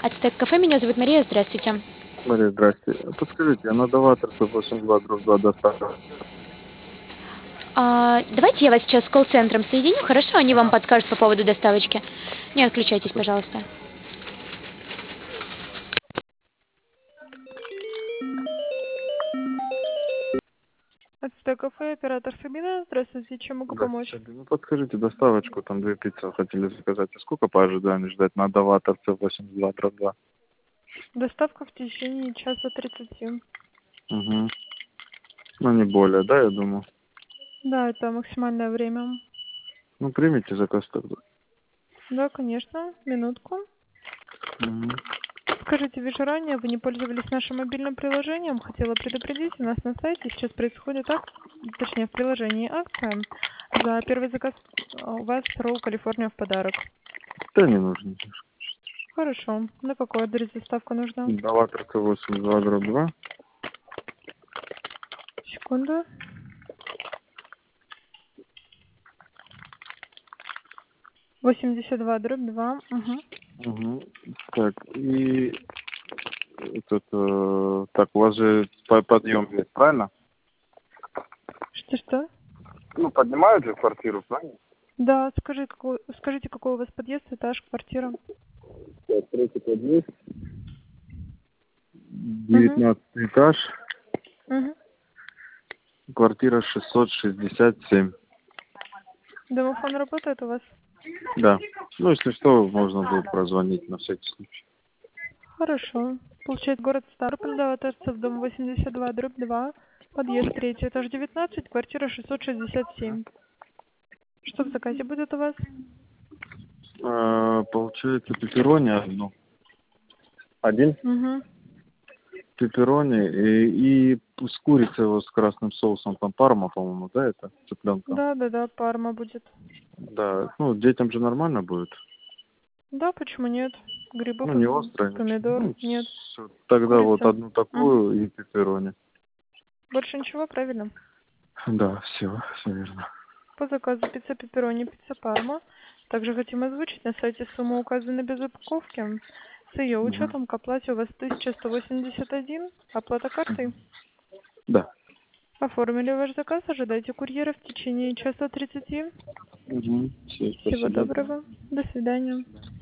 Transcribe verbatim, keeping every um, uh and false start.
Ацтек кафе, меня зовут Мария, здравствуйте. Мария, здрасте. Подскажите, а на Новаторцев восемь два дробь два доставка? А, давайте я вас сейчас с колл-центром соединю, хорошо? Они вам Ага. подскажут по поводу доставочки. Не отключайтесь, пожалуйста. Ацтек кафе, оператор Сабина. Здравствуйте, чем могу Да, помочь? Сабина, ну подскажите, доставочку, там две пиццы хотели заказать. А сколько по ожиданию ждать на Новаторцев восемь два дробь два? Доставка в течение часа тридцати. Угу. Ну, не более, да, я думаю. Да, это максимальное время. Ну, примите заказ тогда. Да, конечно. Минутку. Угу. Скажите, вижу ранее, вы не пользовались нашим мобильным приложением. Хотела предупредить, у нас на сайте сейчас происходит акция, точнее в приложении акция. За первый заказ а, у вас Ролл Калифорния в подарок. Да не нужно. Хорошо. На какой адрес доставка нужна? Новаторцев восемь два дробь два. Секунду. восемьдесят два дробь два. Угу. Угу. Так, и этот, э, так, у вас же по- подъем есть, правильно? Что-что? Ну, поднимают же квартиру, правильно? Да, скажи, какой, скажите, какой у вас подъезд, этаж, квартира? Так, третий подъезд, Угу. девятнадцатый этаж, Угу. квартира шестьсот шестьдесят семь. Домофон работает у вас? Да. Ну, если что, можно будет прозвонить на всякий случай. Хорошо. Получается, город Ставрополь, Новоторцев, дом восемьдесят два, дробь два, подъезд третий, этаж девятнадцать, квартира шестьсот шестьдесят семь. Что в заказе будет у вас? А, получается, пепперони одну. Один Угу. пепперони и, и с курицей его с красным соусом, там парма, по-моему, да, это цыпленка? Да, да, да, парма будет. Да, ну, детям же нормально будет. Да, почему нет? Грибы, Ну, не пом- острое, ничего. помидор, Ну, нет. всё. Тогда вот Курица. одну Угу. такую и пепперони. Больше ничего, правильно? Да, все, все верно. По заказу пицца пепперони, пицца парма. Также хотим озвучить, на сайте сумма указана без упаковки. С ее Мгм. учетом к оплате у вас тысяча сто восемьдесят один. Оплата картой. Да. Оформили ваш заказ, ожидайте курьера в течение часа тридцати. Угу. Все, Всего спасибо. доброго. До свидания.